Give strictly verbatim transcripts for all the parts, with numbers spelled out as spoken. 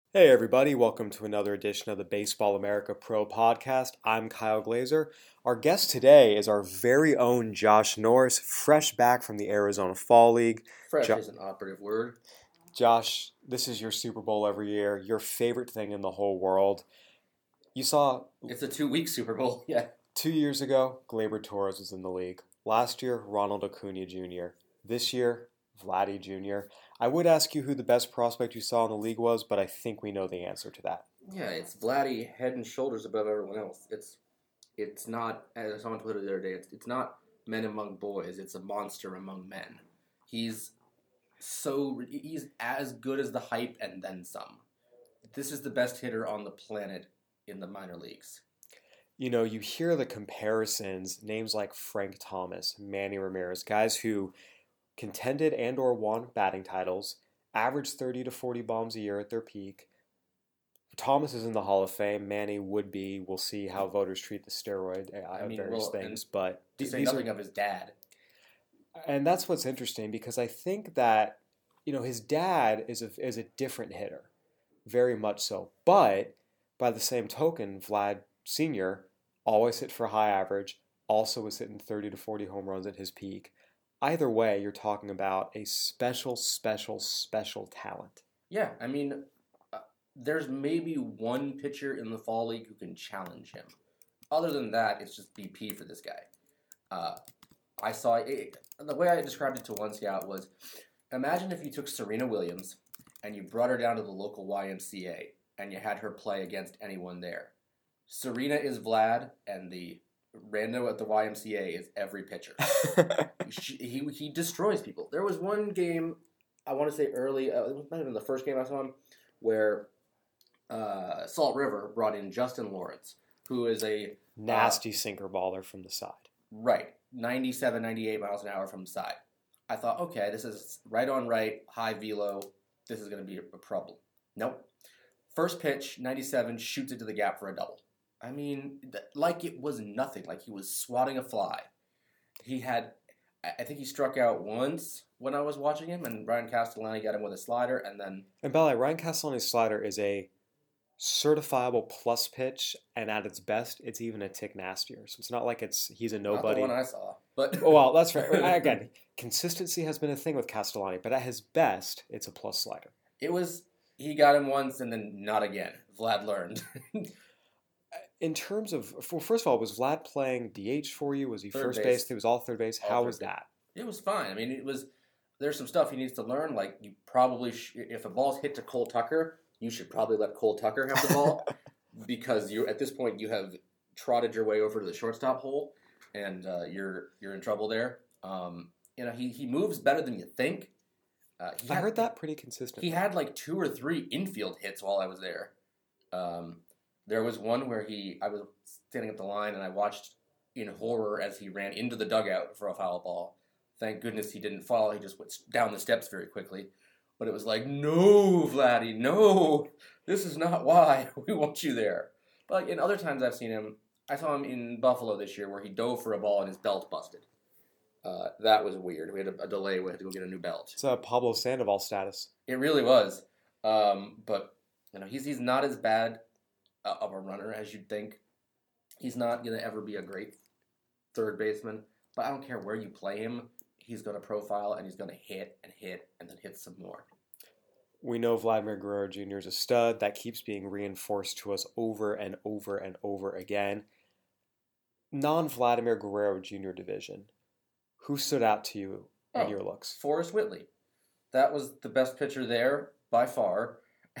Hey everybody, welcome to another edition of the Baseball America Pro Podcast. I'm Kyle Glazer. Our guest today is our very own Josh Norris, fresh back from the Arizona Fall League. Fresh Jo- is an operative word. Josh, this is your Super Bowl every year, your favorite thing in the whole world. You saw It's a two-week Super Bowl. Yeah. two years ago, Gleyber Torres was in the league. Last year, Ronald Acuna Junior This year, Vladdy Junior I would ask you who the best prospect you saw in the league was, but I think we know the answer to that. Yeah, it's Vladdy head and shoulders above everyone else. It's it's not, as someone put it the other day, it's, it's not men among boys. It's a monster among men. He's so he's as good as the hype and then some. This is the best hitter on the planet in the minor leagues. You know, you hear the comparisons, names like Frank Thomas, Manny Ramirez, guys who contended and or won batting titles, averaged thirty to forty bombs a year at their peak. Thomas is in the Hall of Fame. Manny would be. We'll see how voters treat the steroid, uh, I mean, various well, things. and But to th- say these nothing are, of his dad. and that's what's interesting because I think that you know his dad is a is a different hitter, very much so. But by the same token, Vlad Senior always hit for a high average. Also was hitting thirty to forty home runs at his peak. Either way, you're talking about a special, special, special talent. Yeah, I mean, uh, there's maybe one pitcher in the fall league who can challenge him. Other than that, it's just B P for this guy. Uh, I saw it, the way I described it to one scout was, imagine if you took Serena Williams and you brought her down to the local Y M C A and you had her play against anyone there. Serena is Vlad, and the rando at the Y M C A is every pitcher. She, he he destroys people. There was one game, I want to say early, uh, it might have been the first game I saw him, where uh, Salt River brought in Justin Lawrence, who is a Nasty sinker baller from the side. right, ninety-seven, ninety-eight miles an hour from the side. I thought, okay, this is right on right, high velo. This is going to be a problem. Nope. First pitch, ninety-seven, shoots it to the gap for a double. I mean, th- like it was nothing. Like he was swatting a fly. He had, I I think he struck out once when I was watching him, and Ryan Castellani got him with a slider, and then And by the way, Ryan Castellani's slider is a certifiable plus pitch, and at its best, it's even a tick nastier. So it's not like it's he's a not the nobody. one I saw. But Oh, well, that's right. Again, consistency has been a thing with Castellani, but at his best, it's a plus slider. it was, he got him once and then not again. Vlad learned. In terms of, well, first of all, was Vlad playing D H for you? Was he Third first base. base? He was all third base. All How third was base. that? It was fine. I mean, it was, there's some stuff he needs to learn. Like, you probably, sh- if a ball's hit to Cole Tucker, you should probably let Cole Tucker have the ball because you, at this point, you have trotted your way over to the shortstop hole and uh, you're you're in trouble there. Um, you know, he, he moves better than you think. Uh, he I had- heard that pretty consistently. He had like two or three infield hits while I was there. Um, there was one where he, I was standing up the line and I watched in horror as he ran into the dugout for a foul ball. Thank goodness he didn't fall. He just went down the steps very quickly. But it was like, no, Vladdy, no, this is not why we want you there. But in other times I've seen him, I saw him in Buffalo this year where he dove for a ball and his belt busted. Uh, that was weird. We had a, a delay. We had to go get a new belt. It's a Pablo Sandoval status. It really was. Um, but you know, he's he's not as bad uh, of a runner as you'd think. He's not gonna ever be a great third baseman. But I don't care where you play him. He's gonna profile and he's gonna hit and hit and then hit some more. We know Vladimir Guerrero Junior is a stud. That keeps being reinforced to us over and over and over again. Non-Vladimir Guerrero Junior division. Who stood out to you in Oh. your looks? Forrest Whitley. That was the best pitcher there by far.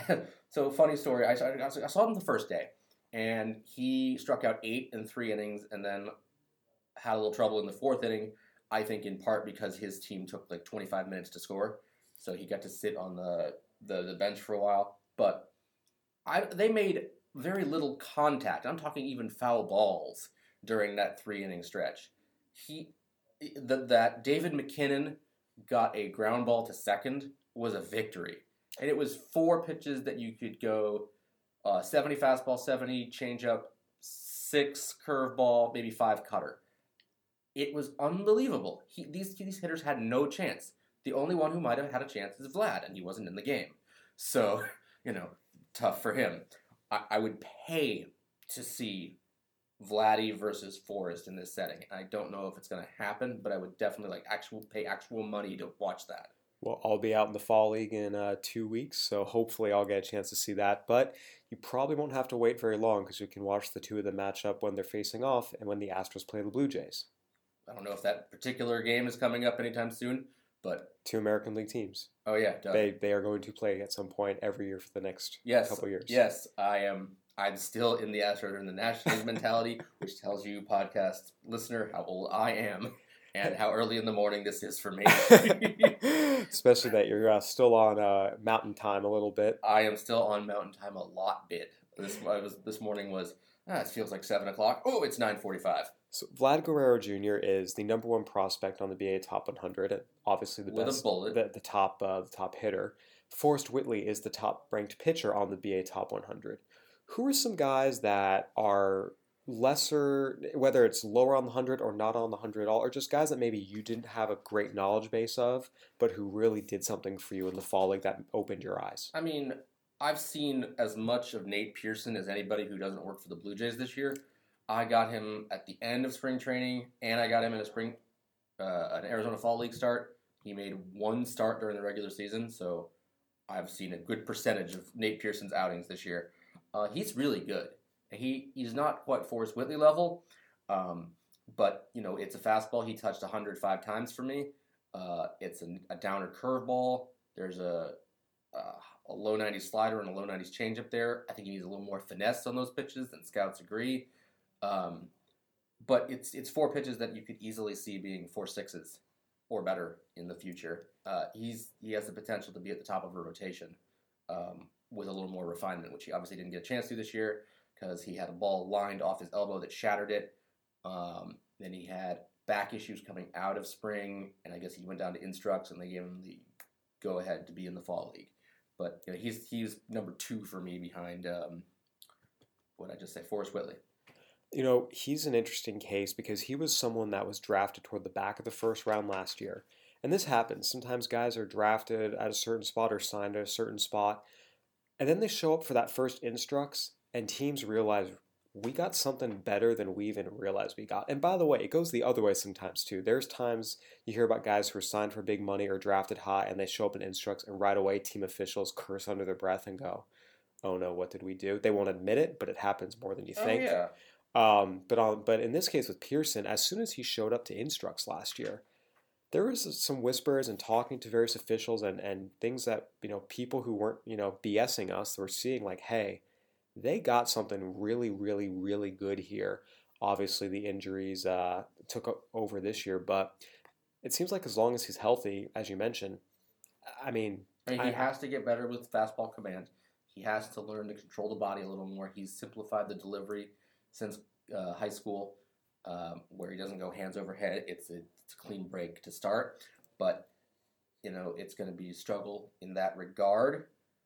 So funny story. I, I, I saw him the first day, and he struck out eight in three innings, and then had a little trouble in the fourth inning. I think in part because his team took like twenty-five minutes to score, so he got to sit on the the, the bench for a while. But I they made very little contact. I'm talking even foul balls during that three inning stretch. He the, that David McKinnon got a ground ball to second was a victory. And it was four pitches that you could go uh, seventy fastball, seventy changeup, six curveball, maybe five cutter. It was unbelievable. He, these these hitters had no chance. The only one who might have had a chance is Vlad, and he wasn't in the game. So, you know, tough for him. I, I would pay to see Vladdy versus Forrest in this setting. I don't know if it's going to happen, but I would definitely like actual pay actual money to watch that. Well, I'll be out in the fall league in uh, two weeks, so hopefully I'll get a chance to see that. But you probably won't have to wait very long because you can watch the two of them match up when they're facing off and when the Astros play the Blue Jays. I don't know if that particular game is coming up anytime soon, but two American League teams. Oh yeah, duh. they they are going to play at some point every year for the next yes, couple years. Yes, I am. I'm still in the Astros and the National League mentality, which tells you, podcast listener, how old I am. And how early in the morning this is for me. Especially that you're uh, still on uh, mountain time a little bit. I am still on mountain time a lot bit. This I was this morning was, ah, it feels like seven o'clock. Oh, it's nine forty-five. So Vlad Guerrero Junior is the number one prospect on the B A Top one hundred. And obviously the With best, a bullet. The, the top, uh, the top hitter. Forrest Whitley is the top ranked pitcher on the B A Top one hundred. Who are some guys that are lesser, whether it's lower on the one hundred or not on the one hundred at all, or just guys that maybe you didn't have a great knowledge base of, but who really did something for you in the fall league that opened your eyes? I mean, I've seen as much of Nate Pearson as anybody who doesn't work for the Blue Jays this year. I got him at the end of spring training, and I got him in a spring, uh, an Arizona Fall League start. He made one start during the regular season, so I've seen a good percentage of Nate Pearson's outings this year. Uh, he's really good. He he's not quite Forrest Whitley level, um, but you know it's a fastball. He touched one hundred five times for me. Uh, it's a, a downer curveball. There's a, a a low nineties slider and a low nineties changeup there. I think he needs a little more finesse on those pitches, and scouts agree. Um, but it's it's four pitches that you could easily see being four sixes or better in the future. Uh, he's he has the potential to be at the top of a rotation um, with a little more refinement, which he obviously didn't get a chance to this year, because he had a ball lined off his elbow that shattered it. Um, then he had back issues coming out of spring, and I guess he went down to Instructs, and they gave him the go-ahead to be in the fall league. But you know, he's he's number two for me behind, um, what did I just say, Forrest Whitley. You know, he's an interesting case because he was someone that was drafted toward the back of the first round last year. And this happens. Sometimes guys are drafted at a certain spot or signed at a certain spot, and then they show up for that first Instructs, and teams realize we got something better than we even realized we got. And by the way, it goes the other way sometimes too. There's times you hear about guys who are signed for big money or drafted high, and they show up in Instructs, and right away team officials curse under their breath and go, oh no, what did we do? They won't admit it, but it happens more than you think. Oh, yeah. Um, but on, but in this case with Pearson, as soon as he showed up to Instructs last year, there was some whispers and talking to various officials and, and things that, you know, people who weren't, you know, BSing us were seeing like, hey, they got something really, really, really good here. Obviously, the injuries uh, took over this year, but it seems like as long as he's healthy, as you mentioned, I mean... I mean, he I, has to get better with fastball command. He has to learn to control the body a little more. He's simplified the delivery since uh, high school, um, where he doesn't go hands over head. It's a, it's a clean break to start, but, you know, it's going to be a struggle in that regard.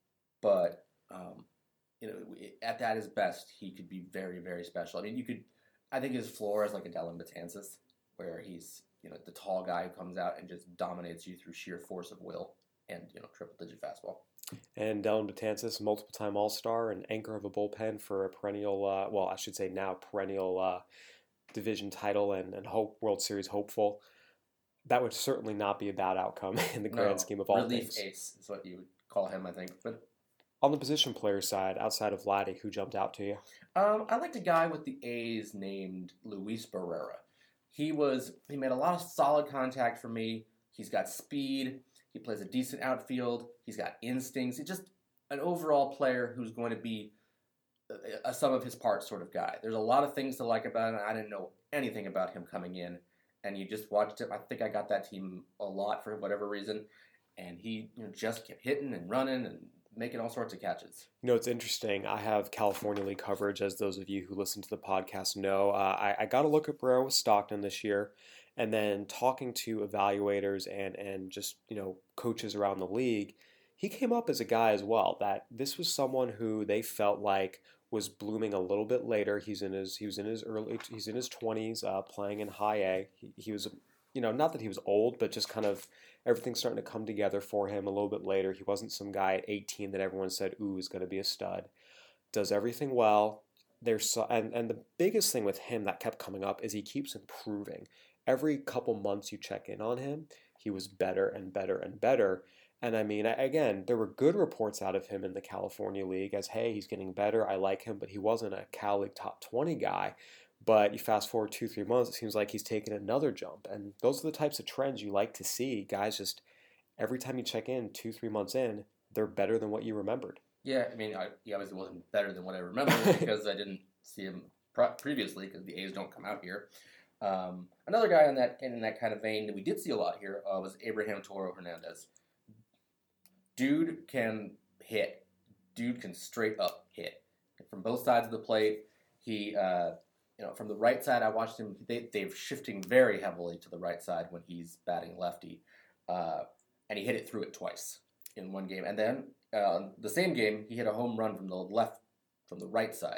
But... Um, You know, at that his best, he could be very, very special. I mean, you could, I think his floor is like a Dellin Betances, where he's, you know, the tall guy who comes out and just dominates you through sheer force of will and, you know, triple-digit fastball. And Dellin Betances, multiple-time All-Star and anchor of a bullpen for a perennial, uh, well, I should say now perennial uh, division title and, and hope World Series hopeful. That would certainly not be a bad outcome in the grand no, scheme of all relief things. ace is what you would call him, I think. But on the position player side, outside of Vladdy, who jumped out to you? Um, I liked a guy with the A's named Luis Barrera. He was he made a lot of solid contact for me. He's got speed. He plays a decent outfield. He's got instincts. He's just an overall player who's going to be a, a sum of his parts sort of guy. There's a lot of things to like about him. I didn't know anything about him coming in, and you just watched him. I think I got that team a lot for whatever reason, and he you know, just kept hitting and running and making all sorts of catches. You know, it's interesting. I have California League coverage, as those of you who listen to the podcast know. Uh, I, I got a look at Barrera with Stockton this year, and then talking to evaluators and, and just, you know, coaches around the league, he came up as a guy as well, that this was someone who they felt like was blooming a little bit later. He's in his he was in his early he's in his twenties, uh, playing in high A. He, he was, you know, not that he was old, but just kind of Everything's starting to come together for him a little bit later. He wasn't some guy at eighteen that everyone said, ooh, is going to be a stud. Does everything well. There's so, and, and the biggest thing with him that kept coming up is he keeps improving. Every couple months you check in on him, he was better and better and better. And I mean, again, there were good reports out of him in the California League as, hey, he's getting better. I like him, but he wasn't a Cal League top twenty guy. But you fast forward two, three months, it seems like he's taken another jump. And those are the types of trends you like to see. Guys just, every time you check in, two, three months in, they're better than what you remembered. Yeah, I mean, I, he obviously wasn't better than what I remember because I didn't see him pro- previously because the A's don't come out here. Um, another guy in that in that kind of vein that we did see a lot here uh, was Abraham Toro Hernandez. Dude can hit. Dude can straight up hit from both sides of the plate. He, uh, you know, from the right side, I watched him. They, they're shifting very heavily to the right side when he's batting lefty, uh, and he hit it through it twice in one game, and then. Uh, the same game, he hit a home run from the left, from the right side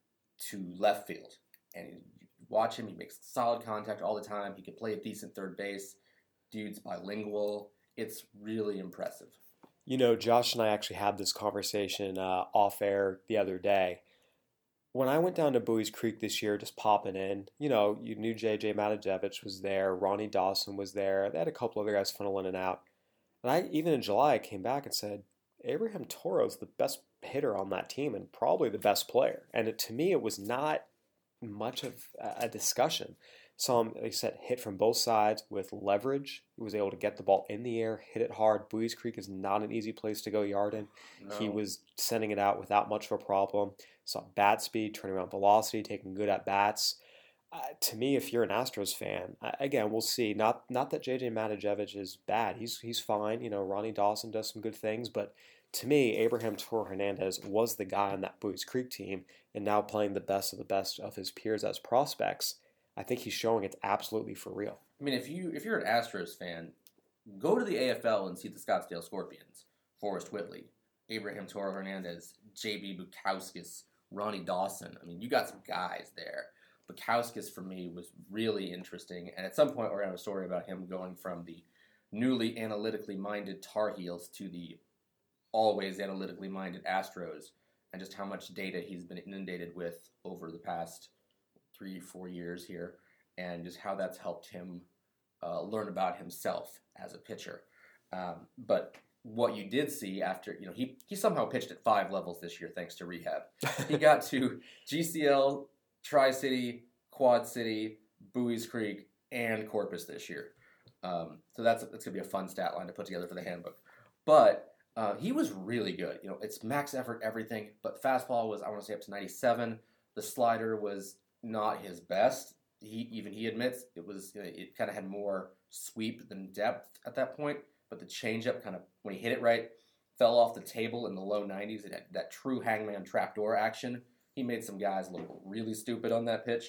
to left field. And you watch him, he makes solid contact all the time. He can play a decent third base. Dude's bilingual. It's really impressive. You know, Josh and I actually had this conversation uh, off air the other day. When I went down to Bowie's Creek this year, just popping in, you know, you knew J J Matijevic was there, Ronnie Dawson was there. They had a couple other guys funnel in and out. And I, even in July, I came back and said, Abraham Toro is the best hitter on that team and probably the best player. And it, to me, it was not much of a discussion. Saw him, like I said, hit from both sides with leverage. He was able to get the ball in the air, hit it hard. Bowie's Creek is not an easy place to go yard in. No. He was sending it out without much of a problem. Saw bat speed, turning around velocity, taking good at bats. Uh, to me, if you're an Astros fan, uh, again, we'll see. Not not that J J Matijevic is bad. He's he's fine. You know, Ronnie Dawson does some good things, but to me, Abraham Toro Hernandez was the guy on that Bowie's Creek team, and now playing the best of the best of his peers as prospects. I think he's showing it's absolutely for real. I mean, if you if you're an Astros fan, go to the A F L and see the Scottsdale Scorpions, Forrest Whitley, Abraham Toro Hernandez, J B Bukauskas, Ronnie Dawson. I mean, you got some guys there. Bukauskas, for me, was really interesting. And at some point, we're going to have a story about him going from the newly analytically minded Tar Heels to the always analytically minded Astros, and just how much data he's been inundated with over the past three, four years here, and just how that's helped him uh, learn about himself as a pitcher. Um, but what you did see after, you know, he, he somehow pitched at five levels this year thanks to rehab. He got to G C L, Tri-City, Quad City, Bowie's Creek, and Corpus this year. Um, so that's, that's going to be a fun stat line to put together for the handbook. But uh, he was really good. You know, it's max effort, everything, but fastball was, I want to say, up to ninety-seven. The slider was not his best. He even he admits it was, you know, it kind of had more sweep than depth at that point, but the changeup kind of, when he hit it right, fell off the table in the low nineties. It had that true hangman trapdoor action. He made some guys look really stupid on that pitch.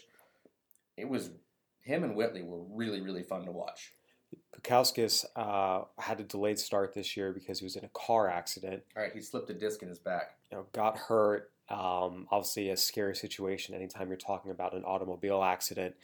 It was, him and Whitley were really, really fun to watch. Bukauskas uh, had a delayed start this year because he was in a car accident. All right, he slipped a disc in his back. You know, got hurt. Um, obviously, a scary situation anytime you're talking about an automobile accident.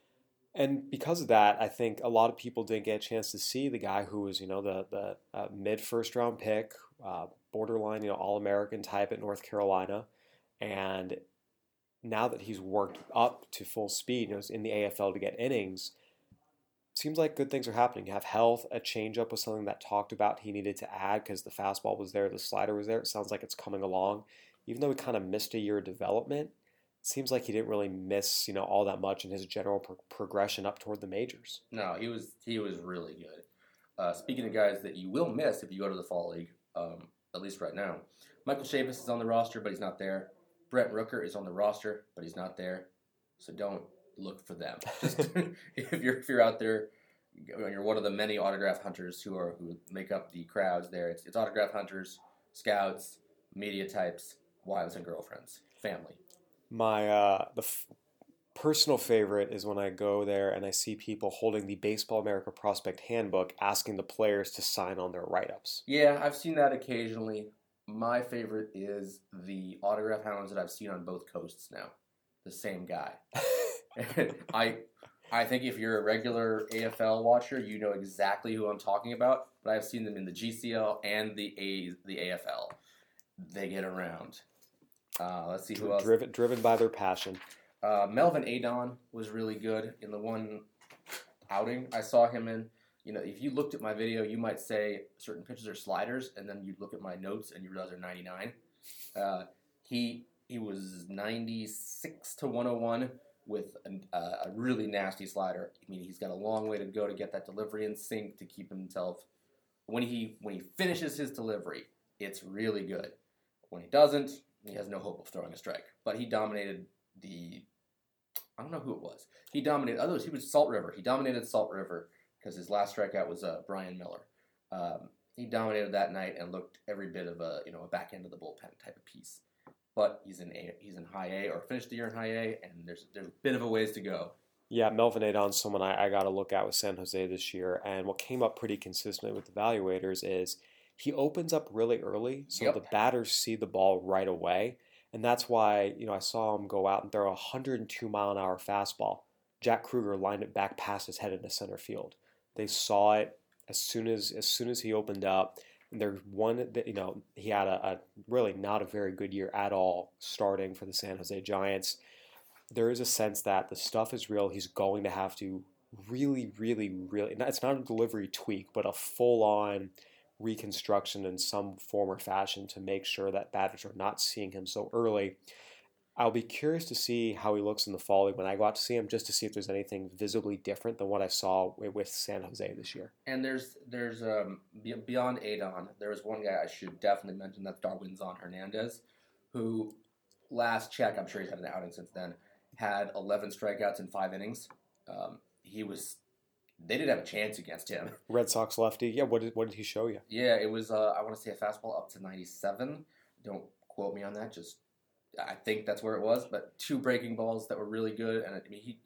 And because of that, I think a lot of people didn't get a chance to see the guy who was, you know, the the uh, mid first round pick, uh, borderline, you know, All American type at North Carolina. And now that he's worked up to full speed, you know, in the A F L to get innings, seems like good things are happening. You have health. A changeup was something that talked about he needed to add because the fastball was there, the slider was there. It sounds like it's coming along. Even though he kind of missed a year of development, it seems like he didn't really miss, you know, all that much in his general pro- progression up toward the majors. No, he was he was really good. Uh, speaking of guys that you will miss if you go to the Fall League, um, at least right now, Michael Chavis is on the roster, but he's not there. Brent Rooker is on the roster, but he's not there. So don't look for them. Just if you're if you're out there, you're one of the many autograph hunters who are who make up the crowds there. It's it's autograph hunters, scouts, media types, wives and girlfriends, family. My uh, the f- personal favorite is when I go there and I see people holding the Baseball America Prospect Handbook, asking the players to sign on their write-ups. Yeah, I've seen that occasionally. My favorite is the autograph hounds that I've seen on both coasts now. The same guy. I I think if you're a regular A F L watcher, you know exactly who I'm talking about. But I've seen them in the G C L and the A the A F L. They get around. Uh, let's see who else. Driven, driven by their passion. Uh, Melvin Adon was really good in the one outing I saw him in. You know, if you looked at my video, you might say certain pitches are sliders, and then you'd look at my notes and you realize they're ninety-nine. Uh, he he was ninety-six to one oh one with an, uh, a really nasty slider. I mean, he's got a long way to go to get that delivery in sync to keep himself. When he when he finishes his delivery, it's really good. When he doesn't, he has no hope of throwing a strike. But he dominated the. I don't know who it was. He dominated. Others. He was Salt River. He dominated Salt River because his last strikeout was uh, Brian Miller. Um, he dominated that night and looked every bit of a you know a back end of the bullpen type of piece. But he's in a he's in high A or finished the year in high A, and there's there's a bit of a ways to go. Yeah, Melvin Adon's someone I, I got to look at with San Jose this year. And what came up pretty consistently with evaluators is he opens up really early, so Yep. the batters see the ball right away. And that's why, you know, I saw him go out and throw a one hundred two mile an hour fastball. Jack Kruger lined it back past his head into center field. They saw it as soon as as soon as he opened up. And there's one that, you know, he had a, a really not a very good year at all starting for the San Jose Giants. There is a sense that the stuff is real. He's going to have to really, really, really, it's not a delivery tweak, but a full-on reconstruction in some form or fashion to make sure that batters are not seeing him so early. I'll be curious to see how he looks in the fall league when I go out to see him, just to see if there's anything visibly different than what I saw with San Jose this year. And there's there's um, beyond Adon, there was one guy I should definitely mention. That's Darwinzon Hernandez, who last check, I'm sure he's had an outing since then, had eleven strikeouts in five innings. Um, he was, they didn't have a chance against him. Red Sox lefty. Yeah, what did what did he show you? Yeah, it was. Uh, I want to say a fastball up to ninety-seven. Don't quote me on that. Just I think that's where it was. But two breaking balls that were really good, and I mean he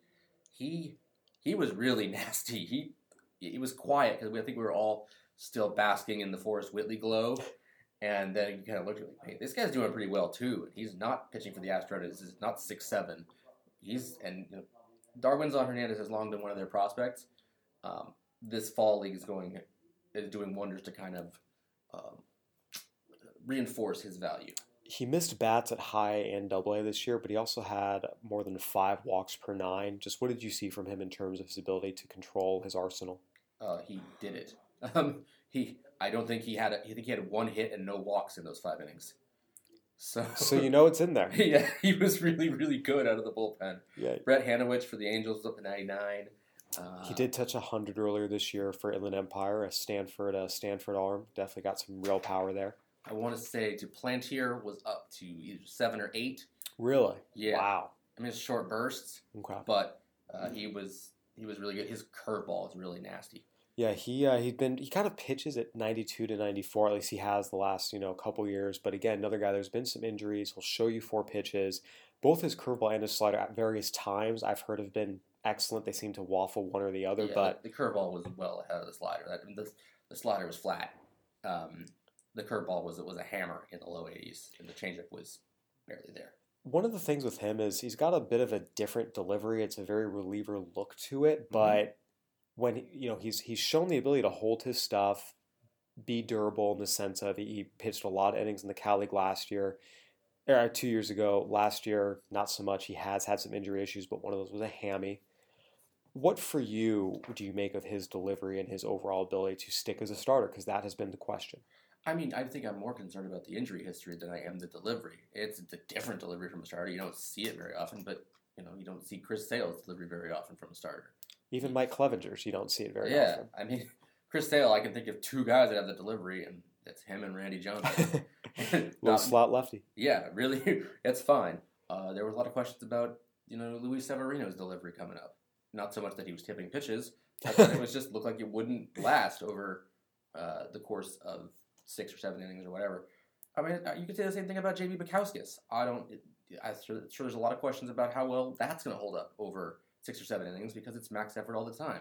he he was really nasty. He he was quiet because I think we were all still basking in the Forrest Whitley glow. And then you kind of looked at me, hey, this guy's doing pretty well too. He's not pitching for the Astros. This is not six seven. He's and you know, Darwinzon Hernandez has long been one of their prospects. Um, this fall league is going is doing wonders to kind of um, reinforce his value. He missed bats at high and double A this year, but he also had more than five walks per nine. Just what did you see from him in terms of his ability to control his arsenal? Uh, he did it. Um, he I don't think he had a, I think he had one hit and no walks in those five innings. So, so you know it's in there. Yeah, he was really, really good out of the bullpen. Yeah. Brett Hanowich for the Angels was up to ninety-nine. Uh, He did touch one hundred earlier this year for Inland Empire, a Stanford a Stanford arm. Definitely got some real power there. I want to say Duplantier was up to either seven or eight. Really? Yeah. Wow. I mean, it's short bursts, Okay. but uh, he was he was really good. His curveball is really nasty. Yeah, he uh, he's been he kind of pitches at ninety-two to ninety-four. At least he has the last you know couple years. But again, another guy. There's been some injuries. He'll show you four pitches. Both his curveball and his slider at various times I've heard have been excellent. They seem to waffle one or the other. Yeah, but the, the curveball was well ahead of the slider. That, the, the slider was flat. Um, the curveball was was a hammer in the low eighties, and the changeup was barely there. One of the things with him is he's got a bit of a different delivery. It's a very reliever look to it, but. Mm-hmm. When you know he's he's shown the ability to hold his stuff, be durable in the sense of he pitched a lot of innings in the Cal League last year, or two years ago. Last year, not so much. He has had some injury issues, but one of those was a hammy. What for you do you make of his delivery and his overall ability to stick as a starter? Because that has been the question. I mean, I think I'm more concerned about the injury history than I am the delivery. It's a different delivery from a starter. You don't see it very often, but you know you don't see Chris Sale's delivery very often from a starter. Even Mike Clevenger's, you don't see it very yeah, often. Yeah, I mean, Chris Sale, I can think of two guys that have the delivery, and it's him and Randy Jones. Little slot lefty. Yeah, really, it's fine. Uh, there were a lot of questions about, you know, Luis Severino's delivery coming up. Not so much that he was tipping pitches, but that it was just looked like it wouldn't last over uh, the course of six or seven innings or whatever. I mean, you could say the same thing about J B Bukowskis. I don't. I'm sure, sure there's a lot of questions about how well that's going to hold up over six or seven innings because it's max effort all the time.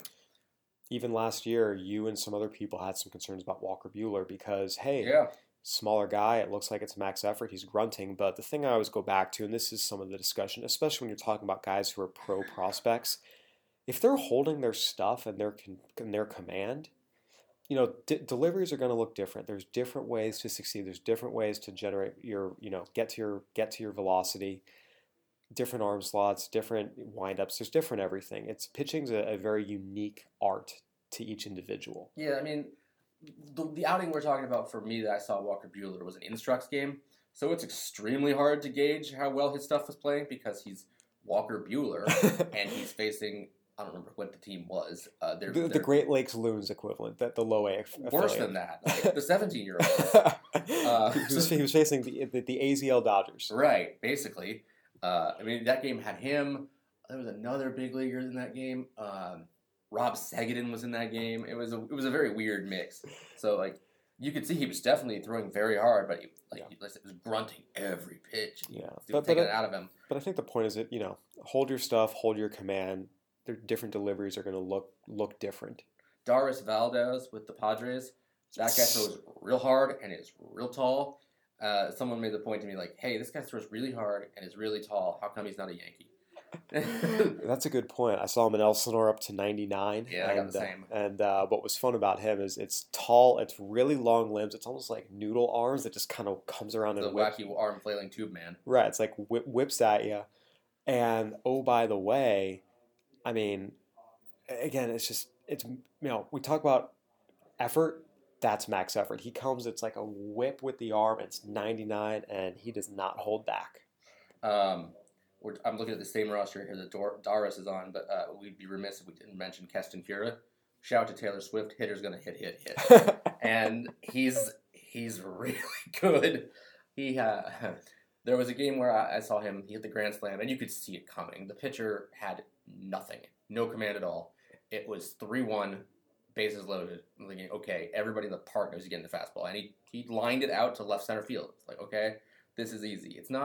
Even last year, you and some other people had some concerns about Walker Buehler because, hey, yeah. smaller guy, it looks like it's max effort, he's grunting. But the thing I always go back to, and this is some of the discussion, especially when you're talking about guys who are pro prospects, if they're holding their stuff and their con- and their command, you know, d- deliveries are going to look different. There's different ways to succeed. There's different ways to generate your, you know, get to your get to your velocity. Different arm slots, different windups. There's different everything. It's pitching's a, a very unique art to each individual. Yeah, I mean, the, the outing we're talking about for me that I saw Walker Buehler was an Instructs game, so it's extremely hard to gauge how well his stuff was playing because he's Walker Buehler and he's facing, I don't remember what the team was. Uh, they're, the, they're the Great Lakes Loons equivalent, that the low A affiliate. Worse than that, like the seventeen-year-old. uh, he, was, he was facing the, the, the A Z L Dodgers. Right, basically. Uh, I mean, that game had him. There was another big leaguer in that game. Um, Rob Segedin was in that game. It was a it was a very weird mix. So like you could see he was definitely throwing very hard, but he, like Yeah. he was grunting every pitch. Yeah, but, but, taking but, it out of him. But I think the point is that, you know, hold your stuff, hold your command. Their different deliveries are going to look look different. Doris Valdez with the Padres. That guy throws real hard and is real tall. Uh, someone made the point to me like, "Hey, this guy throws really hard and is really tall. How come he's not a Yankee?" That's a good point. I saw him in Elsinore up to ninety-nine. Yeah, I got the same. Uh, and uh, what was fun about him is it's tall, it's really long limbs. It's almost like noodle arms that just kind of comes around The and whips. wacky arm flailing tube man. Right, it's like whip, whips at you. And oh, by the way, I mean, again, it's just, it's, you know, we talk about effort. That's max effort. He comes, it's like a whip with the arm. It's ninety-nine, and he does not hold back. Um, we're, I'm looking at the same roster here that Dor- Doris is on, but uh, we'd be remiss if we didn't mention Keston Kira. Shout out to Taylor Swift. Hitter's gonna hit, hit, hit, and he's he's really good. He uh, there was a game where I, I saw him. He hit the grand slam, and you could see it coming. The pitcher had nothing, no command at all. It was three one. Bases loaded. I'm thinking, okay, everybody in the park knows he's getting the fastball. And he, he lined it out to left center field. It's like, okay, this is easy. It's not